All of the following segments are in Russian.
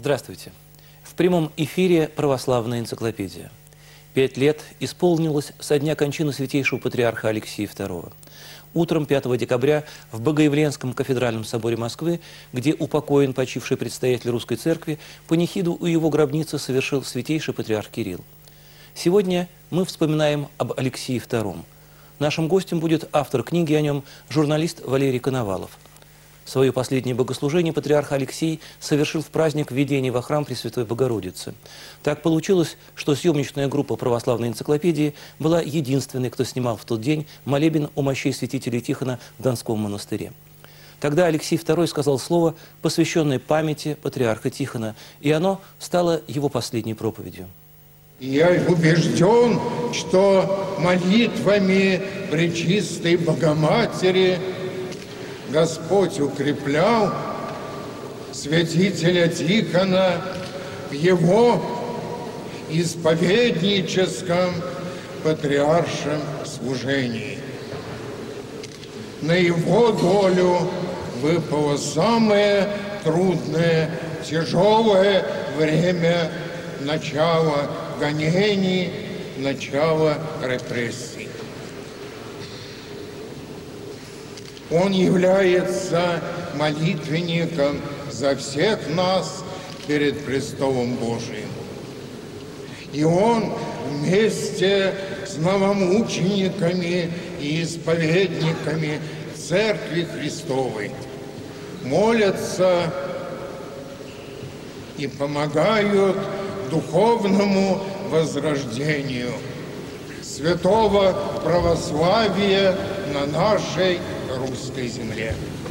Здравствуйте. В прямом эфире «Православная энциклопедия». 5 лет исполнилось со дня кончины святейшего патриарха Алексия II. Утром 5 декабря в Богоявленском кафедральном соборе Москвы, где упокоен почивший предстоятель Русской Церкви, панихиду у его гробницы совершил святейший патриарх Кирилл. Сегодня мы вспоминаем об Алексии II. Нашим гостем будет автор книги о нем, журналист Валерий Коновалов. Свое последнее богослужение патриарх Алексий совершил в праздник введения во храм Пресвятой Богородицы. Так получилось, что съемочная группа православной энциклопедии была единственной, кто снимал в тот день молебен у мощей святителя Тихона в Донском монастыре. Тогда Алексий II сказал слово, посвященное памяти патриарха Тихона, и оно стало его последней проповедью. Я убежден, что молитвами Пречистой Богоматери Господь укреплял святителя Тихона в его исповедническом патриаршем служении. На его долю выпало самое трудное, тяжелое время начала гонений, начала репрессий. Он является молитвенником за всех нас перед престолом Божиим. И он вместе с новомучениками и исповедниками Церкви Христовой молятся и помогают духовному возрождению святого православия на нашей русской земле.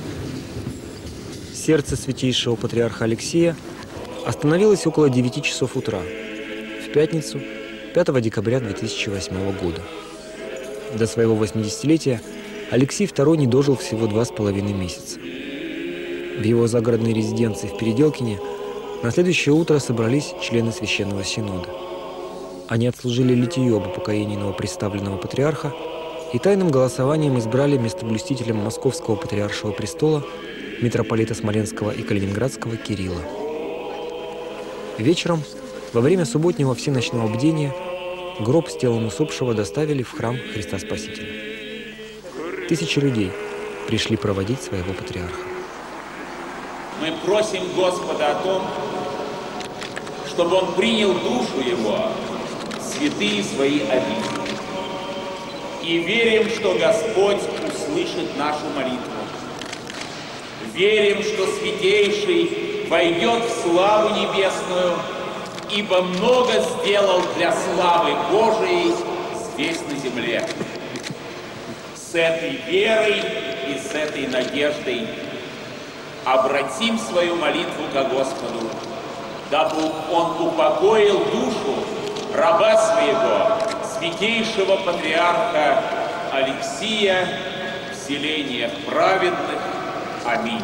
Сердце святейшего патриарха Алексия остановилось около 9 часов утра, в пятницу, 5 декабря 2008 года. До своего 80-летия Алексий II не дожил всего 2,5 месяца. В его загородной резиденции в Переделкине на следующее утро собрались члены Священного Синода. Они отслужили литию об упокоении новоприставленного патриарха и тайным голосованием избрали местоблюстителем Московского патриаршего престола митрополита Смоленского и Калининградского Кирилла. Вечером, во время субботнего всеночного бдения, гроб с телом усопшего доставили в храм Христа Спасителя. Тысячи людей пришли проводить своего патриарха. Мы просим Господа о том, чтобы Он принял душу Его в святые свои обители. И верим, что Господь услышит нашу молитву. Верим, что Святейший войдет в славу небесную, ибо много сделал для славы Божией здесь на земле. С этой верой и с этой надеждой обратим свою молитву ко Господу, дабы Он упокоил душу раба своего, святейшего патриарха Алексия, в селениях праведных. Аминь.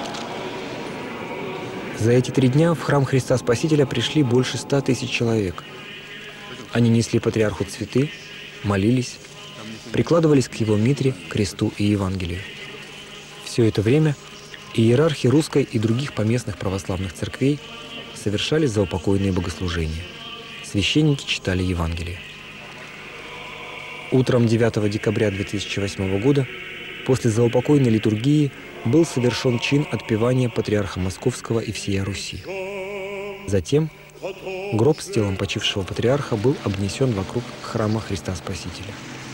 За эти 3 дня в храм Христа Спасителя пришли больше 100 тысяч человек. Они несли патриарху цветы, молились, прикладывались к его митре, кресту и Евангелию. Все это время иерархи русской и других поместных православных церквей совершали заупокойные богослужения. Священники читали Евангелие. Утром 9 декабря 2008 года после заупокойной литургии был совершен чин отпевания патриарха Московского и всея Руси. Затем гроб с телом почившего патриарха был обнесен вокруг храма Христа Спасителя.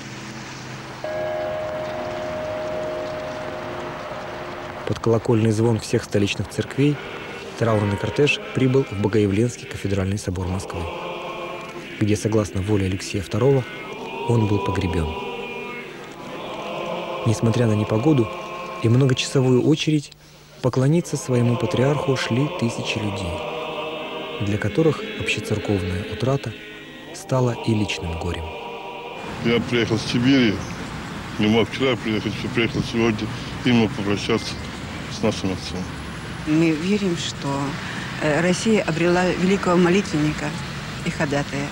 Под колокольный звон всех столичных церквей траурный кортеж прибыл в Богоявленский кафедральный собор Москвы, где, согласно воле Алексия II, он был погребен. Несмотря на непогоду и многочасовую очередь, поклониться своему патриарху шли тысячи людей, для которых общецерковная утрата стала и личным горем. Я приехал с Сибири, не мог вчера приехать, приехал сегодня, именно попрощаться с нашим отцом. Мы верим, что Россия обрела великого молитвенника и ходатая.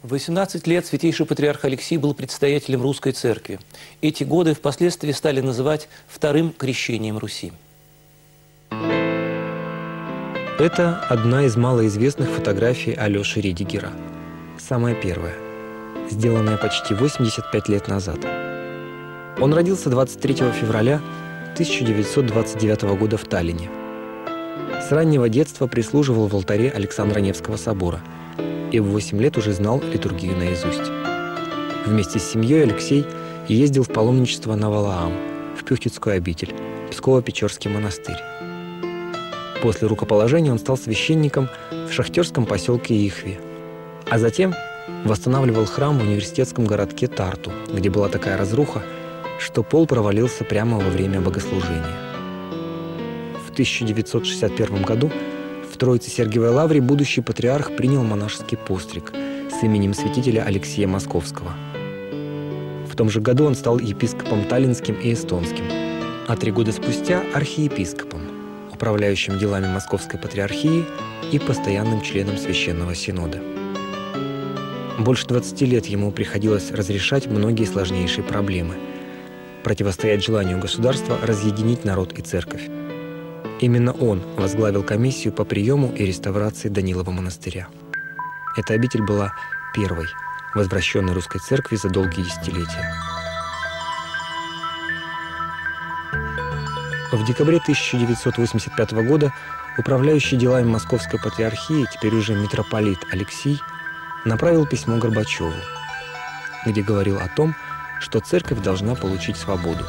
В 18 лет святейший патриарх Алексий был предстоятелем русской церкви. Эти годы впоследствии стали называть вторым крещением Руси. Это одна из малоизвестных фотографий Алеши Редигера. Самая первая, сделанная почти 85 лет назад. Он родился 23 февраля 1929 года в Таллине. С раннего детства прислуживал в алтаре Александра Невского собора и в 8 лет уже знал литургию наизусть. Вместе с семьей Алексей ездил в паломничество на Валаам, в Пюхтицкую обитель, Псково-Печорский монастырь. После рукоположения он стал священником в шахтерском поселке Ихви, а затем восстанавливал храм в университетском городке Тарту, где была такая разруха, что пол провалился прямо во время богослужения. В 1961 году в Троице-Сергиевой лавре будущий патриарх принял монашеский постриг с именем святителя Алексия Московского. В том же году он стал епископом таллинским и эстонским, а 3 года спустя – архиепископом, управляющим делами Московской патриархии и постоянным членом Священного Синода. Больше 20 лет ему приходилось разрешать многие сложнейшие проблемы, противостоять желанию государства разъединить народ и церковь. Именно он возглавил комиссию по приему и реставрации Данилова монастыря. Эта обитель была первой, возвращенной русской церкви за долгие десятилетия. В декабре 1985 года управляющий делами Московской патриархии, теперь уже митрополит Алексий, направил письмо Горбачеву, где говорил о том, что церковь должна получить свободу.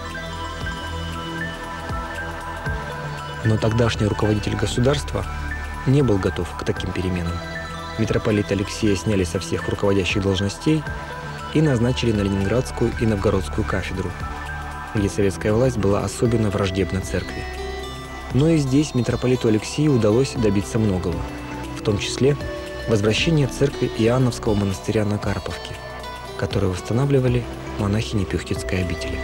Но тогдашний руководитель государства не был готов к таким переменам. Митрополита Алексея сняли со всех руководящих должностей и назначили на Ленинградскую и Новгородскую кафедру, где советская власть была особенно враждебна церкви. Но и здесь митрополиту Алексею удалось добиться многого, в том числе возвращения церкви Иоанновского монастыря на Карповке, который восстанавливали монахини Пюхтицкой обители.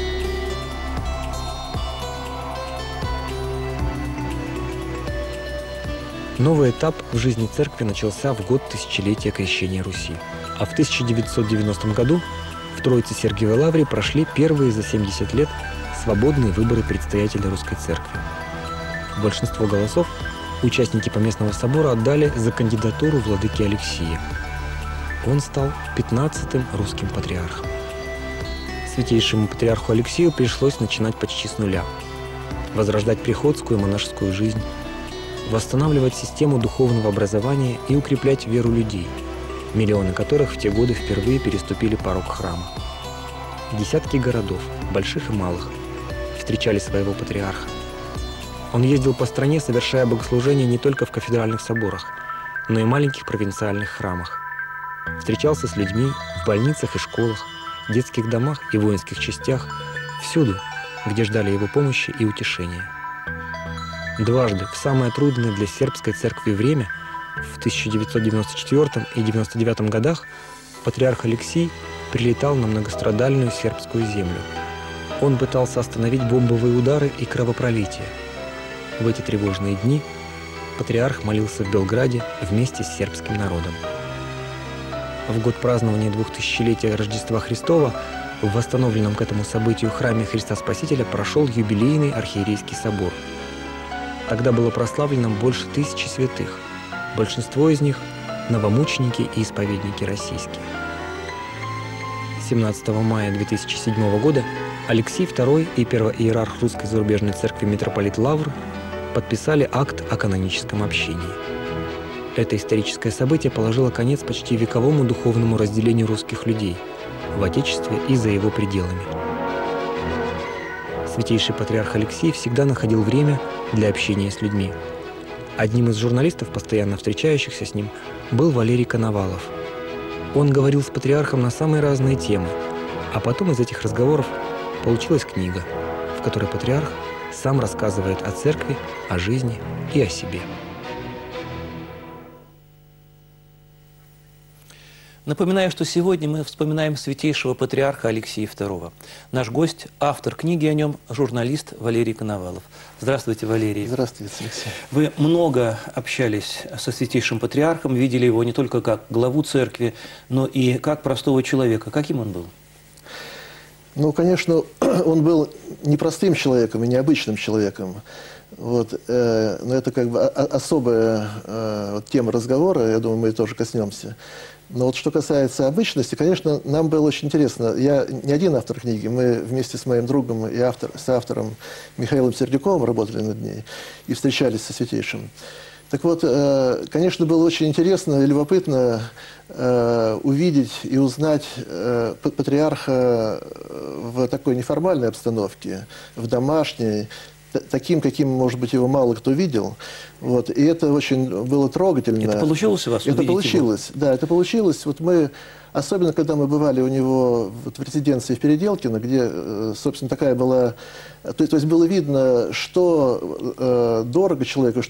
Новый этап в жизни церкви начался в год тысячелетия крещения Руси. А в 1990 году в Троице-Сергиевой лавре прошли первые за 70 лет свободные выборы предстоятеля русской церкви. Большинство голосов участники Поместного собора отдали за кандидатуру владыки Алексия. Он стал 15-м русским патриархом. Святейшему патриарху Алексею пришлось начинать почти с нуля, возрождать приходскую и монашескую жизнь, восстанавливать систему духовного образования и укреплять веру людей, миллионы которых в те годы впервые переступили порог храма. Десятки городов, больших и малых, встречали своего патриарха. Он ездил по стране, совершая богослужения не только в кафедральных соборах, но и маленьких провинциальных храмах. Встречался с людьми в больницах и школах, детских домах и воинских частях, всюду, где ждали его помощи и утешения. Дважды в самое трудное для сербской церкви время, в 1994 и 1999 годах, патриарх Алексий прилетал на многострадальную сербскую землю. Он пытался остановить бомбовые удары и кровопролитие. В эти тревожные дни патриарх молился в Белграде вместе с сербским народом. В год празднования 2000-летия Рождества Христова в восстановленном к этому событию храме Христа Спасителя прошел юбилейный архиерейский собор. Тогда было прославлено больше 1000 святых, большинство из них – новомученики и исповедники российские. 17 мая 2007 года Алексий II и первоиерарх Русской зарубежной церкви митрополит Лавр подписали акт о каноническом общении. Это историческое событие положило конец почти вековому духовному разделению русских людей в Отечестве и за его пределами. Святейший патриарх Алексей всегда находил время для общения с людьми. Одним из журналистов, постоянно встречающихся с ним, был Валерий Коновалов. Он говорил с патриархом на самые разные темы, а потом из этих разговоров получилась книга, в которой патриарх сам рассказывает о церкви, о жизни и о себе. Напоминаю, что сегодня мы вспоминаем святейшего патриарха Алексия II. Наш гость, автор книги о нем, журналист Валерий Коновалов. Здравствуйте, Валерий. Здравствуйте, Алексей. Вы много общались со святейшим патриархом, видели его не только как главу церкви, но и как простого человека. Каким он был? Ну, конечно, он был не простым человеком и необычным человеком. Вот, но это как бы особая тема разговора, я думаю, мы тоже коснемся. Но вот что касается обычности, конечно, нам было очень интересно. Я не один автор книги, мы вместе с моим другом и автором Михаилом Сердюковым работали над ней и встречались со святейшим. Так вот, конечно, было очень интересно и любопытно увидеть и узнать патриарха в такой неформальной обстановке, в домашней, таким, каким, может быть, его мало кто видел. Вот. И это очень было трогательно. Это получилось у вас увидеть? Это получилось, его? Да, это получилось. Вот мы, особенно когда мы бывали у него в резиденции в Переделкино, где, собственно, такая была... То есть было видно, что дорого человеку,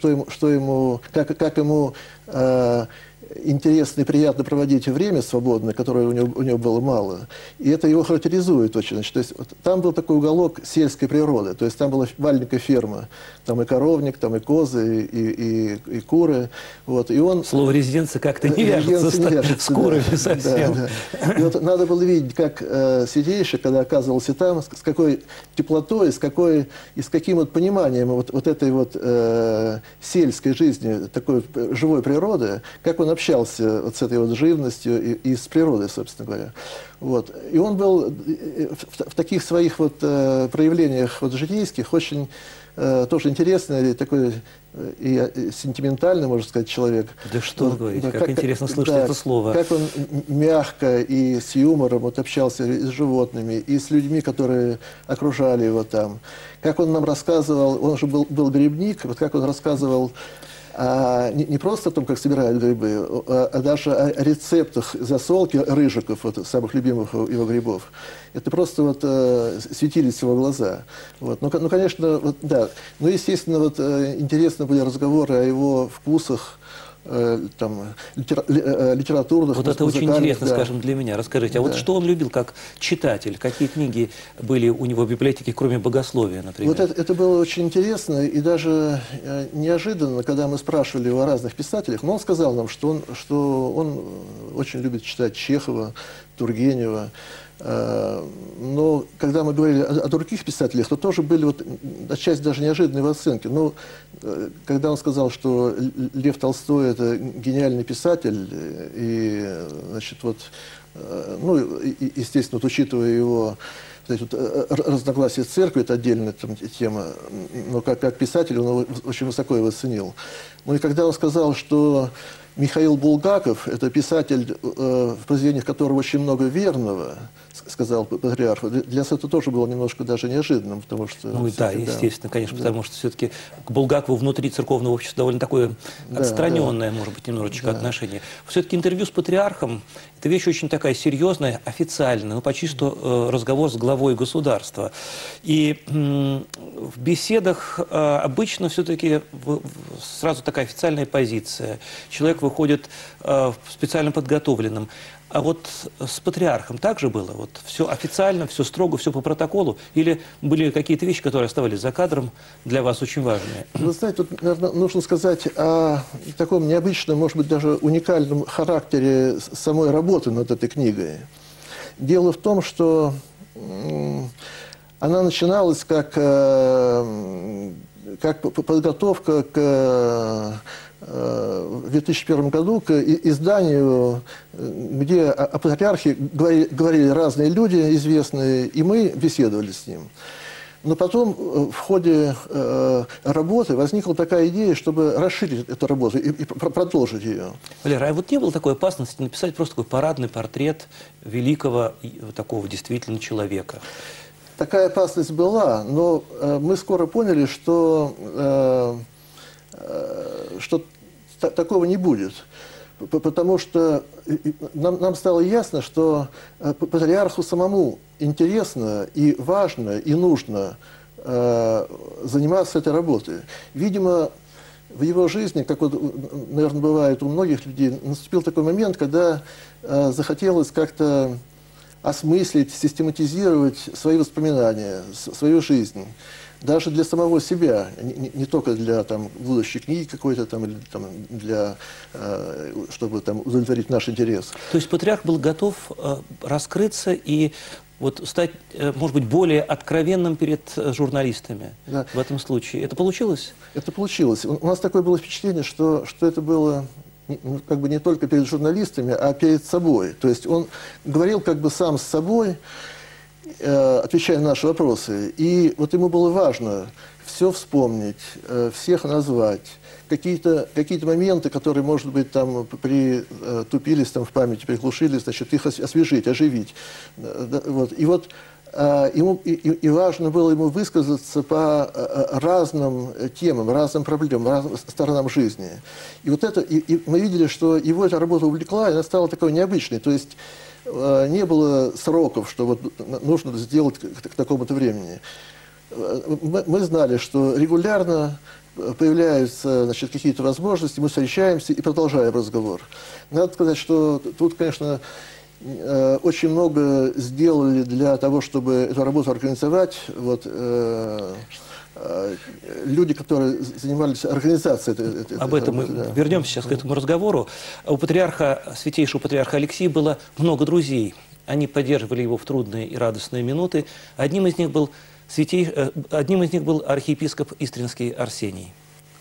как ему интересно и приятно проводить время свободное, которое у него было мало. И это его характеризует очень. Значит, то есть, вот, там был такой уголок сельской природы. То есть там была маленькая ферма. Там и коровник, там и козы, и куры. Вот. И он... Слово «резиденция» как-то не вяжется с курами совсем. Да. И вот надо было видеть, как святейший, когда оказывался там, с какой теплотой, с каким вот пониманием вот этой вот сельской жизни, такой живой природы, как он общался вот с этой вот живностью и с природой, собственно говоря. Вот. И он был в таких своих вот проявлениях вот житейских очень тоже интересный, такой и сентиментальный, можно сказать, человек. Да что вы говорите, как интересно слышать это слово. Как он мягко и с юмором вот общался и с животными, и с людьми, которые окружали его там. Как он нам рассказывал, он же был грибник, вот как он рассказывал не просто о том, как собирают грибы, а даже о рецептах засолки рыжиков, вот, самых любимых его грибов. Это просто вот светились его глаза. Вот. Ну, конечно, вот, да. Ну, естественно, вот, интересны были разговоры о его вкусах, там, литературных, вот это очень интересно, да. Скажем, для меня. Расскажите, а вот что он любил как читатель? Какие книги были у него в библиотеке, кроме богословия, например? Вот это было очень интересно и даже неожиданно, когда мы спрашивали его о разных писателях, но он сказал нам, что он очень любит читать Чехова, Тургенева. Но когда мы говорили о других писателях, то тоже были вот отчасти даже неожиданные оценки. Но когда он сказал, что Лев Толстой – это гениальный писатель, и, значит, вот, ну, естественно, вот, учитывая его разногласия с церковью, это отдельная там тема, но как писатель он его очень высоко его оценил. Ну и когда он сказал, что Михаил Булгаков – это писатель, в произведениях которого очень много верного, сказал патриарх. Для нас это тоже было немножко даже неожиданным, потому что... Ну да, естественно, конечно, да. Потому что все-таки к Булгакову внутри церковного общества довольно такое отстраненное, может быть, немножечко отношение. Все-таки интервью с патриархом – это вещь очень такая серьезная, официальная, ну почти что разговор с главой государства. И в беседах обычно все-таки сразу такая официальная позиция. Человек выходит специально подготовленным. А вот с патриархом так же было? Вот все официально, все строго, все по протоколу? Или были какие-то вещи, которые оставались за кадром, для вас очень важные? Вы знаете, тут, наверное, нужно сказать о таком необычном, может быть, даже уникальном характере самой работы над этой книгой. Дело в том, что она начиналась как подготовка в 2001 году к изданию, где о патриархе говорили разные люди известные, и мы беседовали с ним. Но потом в ходе работы возникла такая идея, чтобы расширить эту работу и продолжить ее. Валера, а вот не было такой опасности написать просто такой парадный портрет великого такого действительно человека? Такая опасность была, но мы скоро поняли, что такого не будет. Потому что нам стало ясно, что патриарху самому интересно и важно и нужно заниматься этой работой. Видимо, в его жизни, как вот, наверное, бывает у многих людей, наступил такой момент, когда захотелось как-то осмыслить, систематизировать свои воспоминания, свою жизнь. Даже для самого себя, не только для там, будущей книги какой-то, там, или там, для, чтобы там, удовлетворить наш интерес. То есть патриарх был готов раскрыться и вот стать, может быть, более откровенным перед журналистами, да, в этом случае. Это получилось? Это получилось. У нас такое было впечатление, что это было как бы не только перед журналистами, а перед собой. То есть он говорил как бы сам с собой, отвечая на наши вопросы. И вот ему было важно все вспомнить, всех назвать, какие-то моменты, которые, может быть, там притупились там в памяти, приглушились, значит, их освежить, оживить. Вот. И вот ему важно было ему высказаться по разным темам, разным проблемам, разным сторонам жизни. И вот это, и мы видели, что его эта работа увлекла, и она стала такой необычной. То есть не было сроков, что вот нужно сделать к такому-то времени. Мы знали, что регулярно появляются, значит, какие-то возможности, мы встречаемся и продолжаем разговор. Надо сказать, что тут, конечно, очень много сделали для того, чтобы эту работу организовать. Вот, люди, которые занимались организацией. Об этом мы вернемся сейчас к этому разговору. У патриарха, святейшего патриарха Алексия было много друзей. Они поддерживали его в трудные и радостные минуты. Одним из них был архиепископ Истринский Арсений.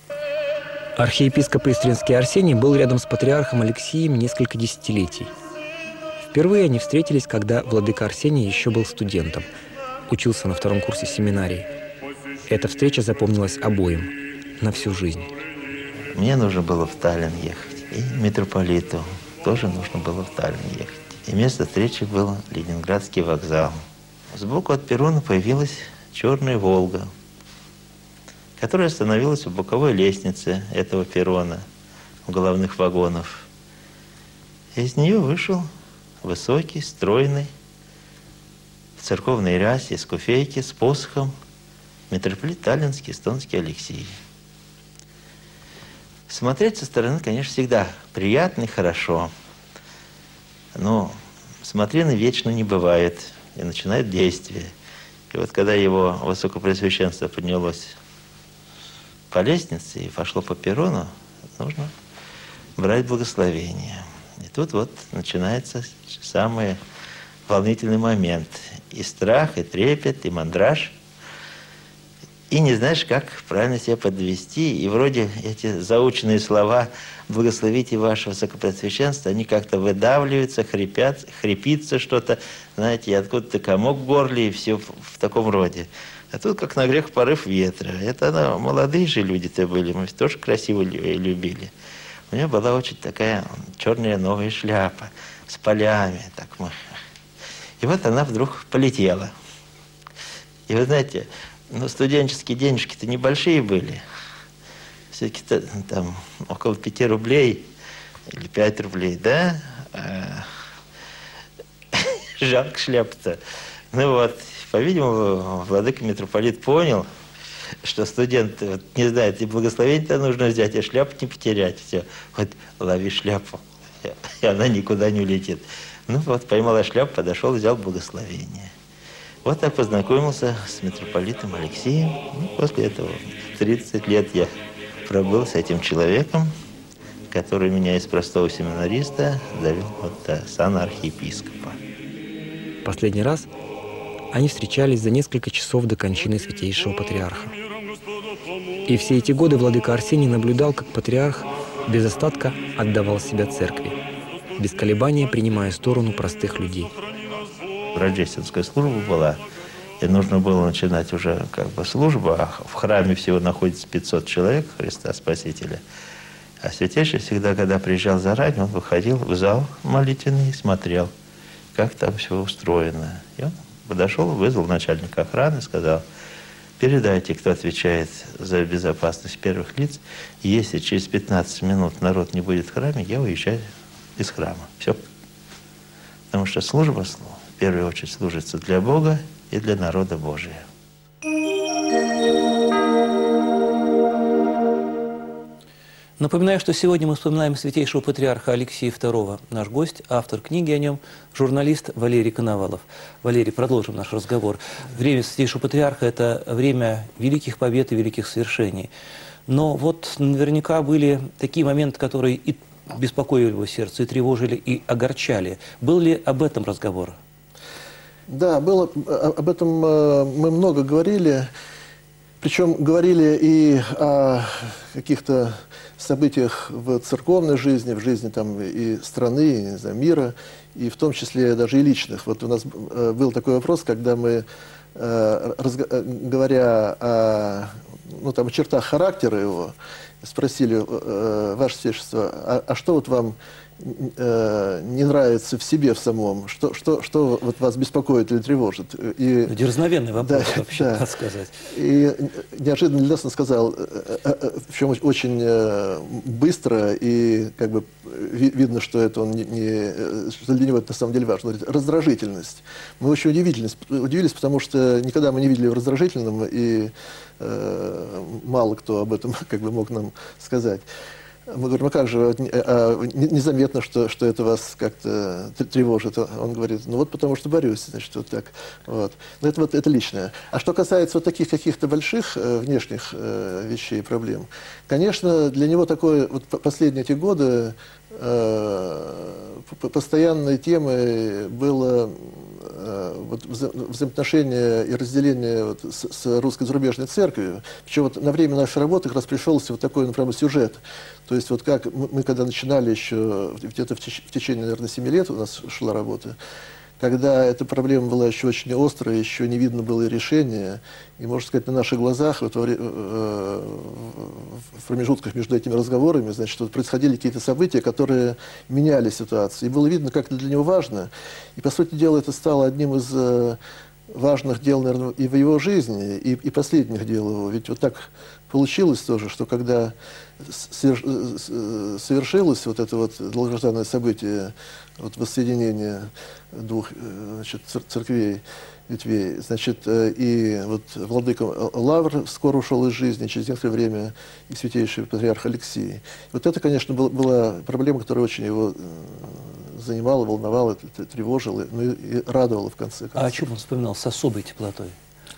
Архиепископ Истринский Арсений был рядом с патриархом Алексием несколько десятилетий. Впервые они встретились, когда владыка Арсений еще был студентом, учился на 2-м курсе семинарии. Эта встреча запомнилась обоим на всю жизнь. Мне нужно было в Таллин ехать, и митрополиту тоже нужно было в Таллин ехать. И место встречи был Ленинградский вокзал. Сбоку от перрона появилась черная «Волга», которая остановилась у боковой лестницы этого перрона, у головных вагонов. Из нее вышел высокий, стройный, в церковной рясе, с куфейки, с посохом, митрополит Таллинский, эстонский Алексий. Смотреть со стороны, конечно, всегда приятно и хорошо. Но смотрины вечно не бывает, и начинает действие. И вот когда его высокопреосвященство поднялось по лестнице и пошло по перрону, нужно брать благословение. И тут вот начинается самый волнительный момент. И страх, и трепет, и мандраж. И не знаешь, как правильно себя подвести. И вроде эти заученные слова «благословите ваше высокопреосвященство», они как-то выдавливаются, хрипят, хрипится что-то, знаете, и откуда-то комок в горле, и все в таком роде. А тут как на грех порыв ветра. Это молодые же люди-то были, мы тоже красиво любили. У меня была очень такая черная новая шляпа с полями. Так мы. И вот она вдруг полетела. И вы знаете, студенческие денежки-то небольшие были. Все-таки там около 5 рублей или 5 рублей, да? Жалко шляпу-то. Ну вот, по-видимому, владыка митрополит понял, что студент не знает, и благословение-то нужно взять, и шляпу не потерять. Все, вот лови шляпу, и она никуда не улетит. Ну вот, поймала шляпу, подошел, взял благословение. Вот так познакомился с митрополитом Алексеем. Ну, после этого 30 лет я пробыл с этим человеком, который меня из простого семинариста довел до сана архиепископа. Последний раз они встречались за несколько часов до кончины святейшего патриарха. И все эти годы владыка Арсений наблюдал, как патриарх без остатка отдавал себя церкви, без колебания принимая сторону простых людей. Рождественская служба была, и нужно было начинать уже как бы службу, а в храме всего находится 500 человек Христа Спасителя. А святейший всегда, когда приезжал заранее, он выходил в зал молитвенный и смотрел, как там все устроено. И он подошел, вызвал начальника охраны, сказал: передайте, кто отвечает за безопасность первых лиц, если через 15 минут народ не будет в храме, я уезжаю из храма. Все. Потому что служба в первую очередь служится для Бога и для народа Божия. Напоминаю, что сегодня мы вспоминаем святейшего патриарха Алексия II. Наш гость, автор книги о нем, журналист Валерий Коновалов. Валерий, продолжим наш разговор. Время святейшего патриарха – это время великих побед и великих свершений. Но вот наверняка были такие моменты, которые и беспокоили его сердце, и тревожили, и огорчали. Был ли об этом разговор? Да, было, об этом мы много говорили. Причем говорили и о каких-то событиях в церковной жизни, в жизни там, и страны, и, не знаю, мира, и в том числе даже и личных. Вот у нас был такой вопрос, когда мы, говоря о, ну, там, о чертах характера его, спросили: Ваше Святейшество, а что вот вам не нравится в себе в самом, что вот вас беспокоит или тревожит? И, дерзновенный вопрос, да, вообще, да. надо сказать. И неожиданно для нас он сказал, причем очень быстро, и как бы видно, что это он что для него это на самом деле важно. Он говорит: раздражительность. Мы очень удивились, потому что никогда мы не видели его раздражительным, и мало кто об этом как бы мог нам сказать. Мы говорим: а как же, незаметно, что это вас как-то тревожит? Он говорит: ну вот потому что борюсь, значит, вот так. Вот. Но это личное. А что касается вот таких каких-то больших внешних вещей, проблем, конечно, для него такое, вот последние эти годы постоянной темой было вот взаимоотношения и разделение вот с русской зарубежной церковью. Причем вот на время нашей работы как раз пришелся вот такой, например, сюжет. То есть вот как мы когда начинали еще, где-то в течение, наверное, 7 лет у нас шла работа, когда эта проблема была еще очень острая, еще не видно было и решения, и, можно сказать, на наших глазах вот, в промежутках между этими разговорами, значит, вот, происходили какие-то события, которые меняли ситуацию. И было видно, как это для него важно. И, по сути дела, это стало одним из важных дел, наверное, и в его жизни, и последних дел его. Ведь вот так получилось тоже, что когда совершилось вот это вот долгожданное событие, вот воссоединение двух, значит, церквей, ветвей, значит, и вот владыка Лавр скоро ушел из жизни, через некоторое время и святейший патриарх Алексий. Вот это, конечно, была проблема, которая очень его занимала, волновала, тревожила, но и радовала в конце концов. А о чем он вспоминал с особой теплотой?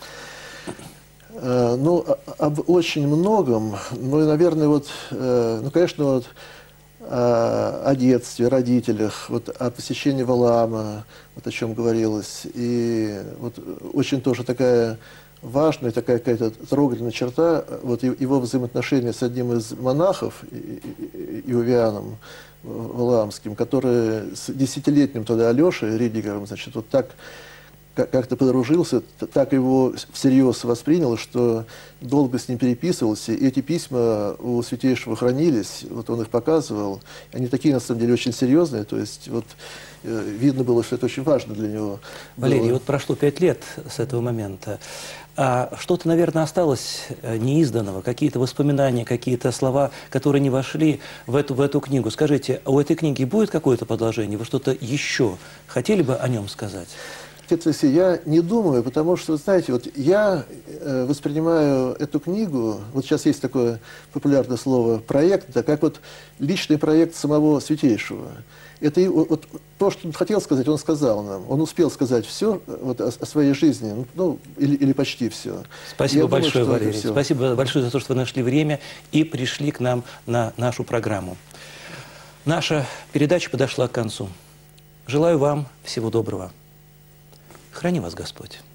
Ну, об очень многом, ну и, наверное, вот, ну, конечно, вот о детстве, о родителях, вот о посещении Валаама, вот о чем говорилось, и вот очень тоже такая важная, такая какая-то трогательная черта, вот его взаимоотношения с одним из монахов, Иовианом Валаамским, который с 10-летним тогда Алешей Ридигером, значит, вот так как-то подружился, так его всерьез воспринял, что долго с ним переписывался. И эти письма у Святейшего хранились, вот он их показывал. Они такие, на самом деле, очень серьезные. То есть вот видно было, что это очень важно для него. Валерий, вот прошло 5 лет с этого момента. А что-то, наверное, осталось неизданного, какие-то воспоминания, какие-то слова, которые не вошли в эту книгу. Скажите, а у этой книги будет какое-то продолжение? Вы что-то еще хотели бы о нем сказать? Я не думаю, потому что, знаете, вот я воспринимаю эту книгу, вот сейчас есть такое популярное слово «проект», да, как вот личный проект самого Святейшего. Это вот то, что он хотел сказать, он сказал нам. Он успел сказать все вот, о своей жизни, ну, или почти все. Спасибо большое, Валерий. Спасибо большое за то, что вы нашли время и пришли к нам на нашу программу. Наша передача подошла к концу. Желаю вам всего доброго. Храни вас Господь.